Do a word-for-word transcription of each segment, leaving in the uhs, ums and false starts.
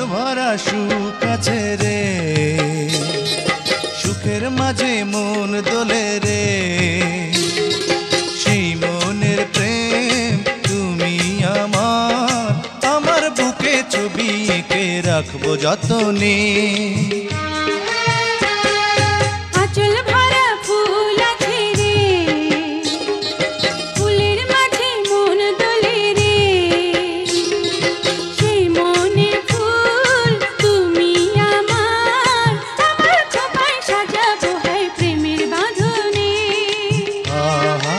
ভরা সুখ আছে রে, সুখের মাঝে মন দোলে রে, সেই মনের প্রেম তুমি আমার, আমার বুকে ছবি এঁকে রাখবো যতনে। আঁচল ভরা ফুল আছে রে, ফুলের মাঝে মন দোলে রে, সেই মনের ফুল তুমি আমার, আমার খোপায় সাজাবো হয় প্রেমের বাঁধনে। আহা,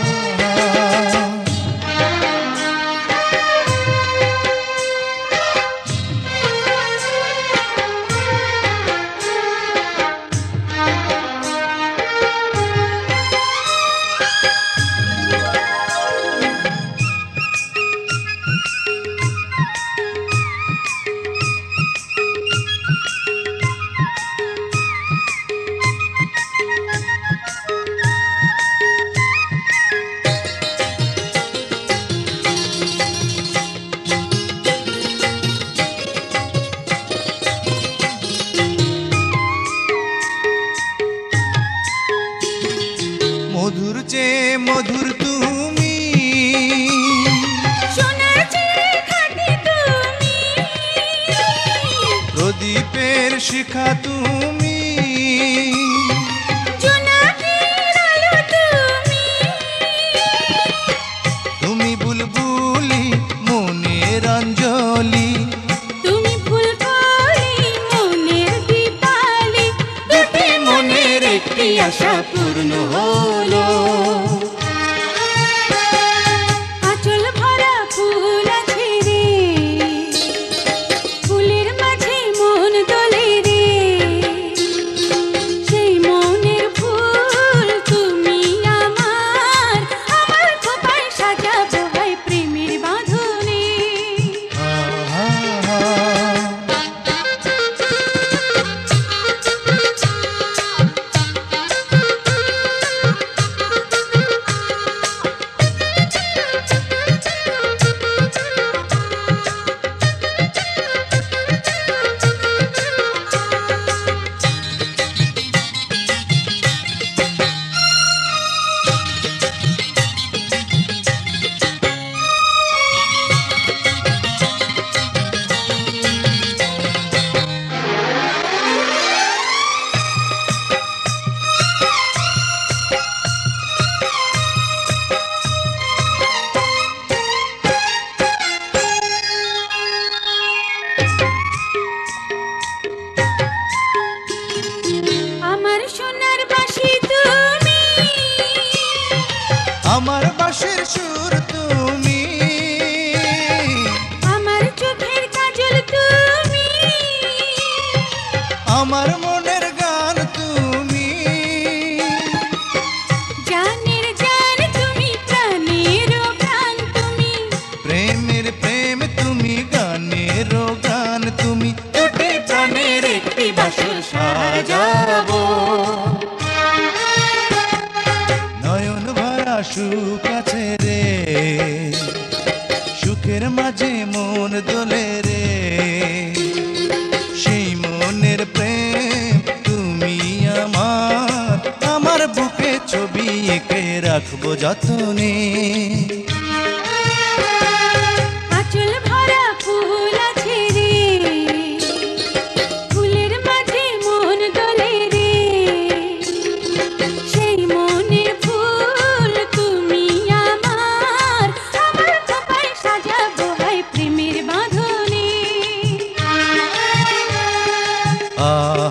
মধুর চেয়ে মধুর তুমি, সোনার চেয়ে খাঁটি তুমি, প্রদীপের শিখা তুমি, জোনাকির আলো তুমি, তুমি বুলবুলি মনের অঞ্জলি, তুমি ফুলকলি মনের দীপালি, দুটি মনের একটি আশা পূর্ণ হলো। আঁচল ভরা ফুল আছে রে, ফুলের মাঝে মন দোলে রে, সেই মনের ফুল তুমি আমার, আমার খোপায় সাজাবো হয় প্রেমের বাঁধনে। আহা, আমার সোনার বাঁশি তুমি, আমার বাঁশির সুর তুমি, আমার চোখের কাজল তুমি, আমার মনের গান তুমি, জানের জান তুমি, প্রাণের প্রাণ তুমি, প্রেমের প্রেম তুমি, গানের গান তুমি, দুটি প্রাণের একটি বাসর সাজাবো। নয়ন ভরা সুখ আছে রে, সুখের মাঝে মন দোলে রে, সেই মনের প্রেম তুমি আমার, আমার বুকে ছবি এঁকে রাখবো যতনে। আঁচল ভরা ফুল আছে রে, ফুলের মাঝে মন দোলে রে, সেই মনের ফুল তুমি আমার, আমার খোপায় সাজাবো হয় প্রেমের বাঁধনে। আ